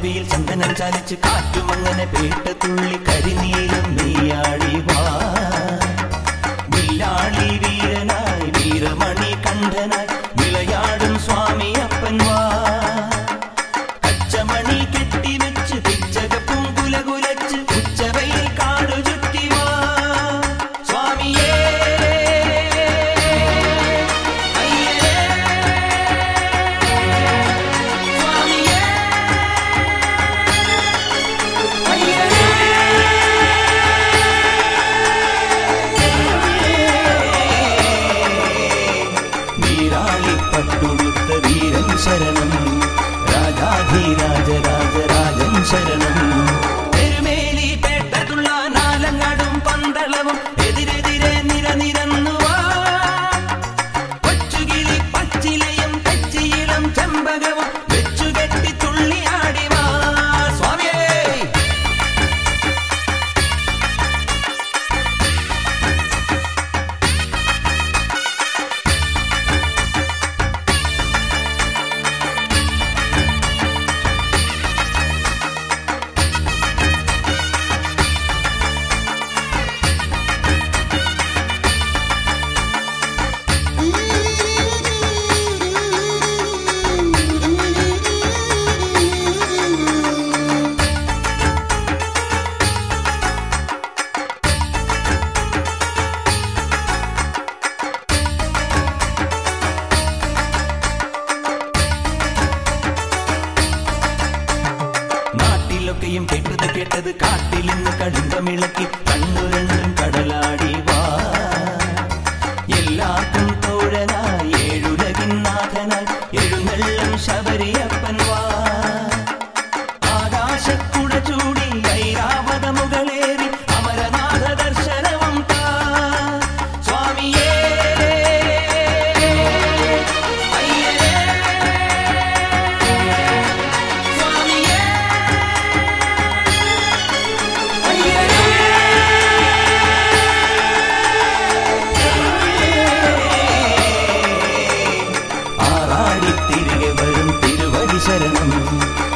ചെവിയിൽ ചന്ദനം ചാലിച്ച് കാറ്റുമങ്ങനെ പേട്ടത്തുള്ളി കരിനീലം നീയാടി വാ വില്ലാളി വീരനായി വീരമണി കണ്ഠനായി വിളയാടും സ്വാമി അപ്പൻ വാ കച്ചമണി കെട്ടിവെച്ച് പിച്ചകപ്പും കുലകുലച്ച് ഉച്ചവയിൽ കാടു ചുറ്റി വാ സ്വാമിയേ പട്ടുടുത്ത വീരൻ ശരണം രാജാധിരാജ രാജരാജൻ ശരണം പെരുമേലി പേട്ടതുള്ള നാലങ്ങാടും പന്തളവും എതിരെതിരെ നിരനിരന്നുവാ കൊച്ചുകിളി പച്ചിലയും തെച്ചിയിലും ചെമ്പകവും വെച്ചുകെട്ടി തുള്ളിയാടിവാ സ്വാമിയേ ൊക്കെയും കേട്ടത് കാട്ടിൽ നിന്ന് കടുങ്കമിളക്കി കണ്ണു രണ്ടും കടലാടി വാ എല്ലാവർക്കും തോഴനായി ഏഴുലകിൻ നാഥനായി എഴുന്നള്ളും ശബരിയപ്പൻ വാ ആകാശക്കുട ചൂടി ഐരാവത മുകളേറി അമരനാഥ ദർശനവും താ സ്വാമിയേ തിരികെ വരും തിരുവടി ശരണം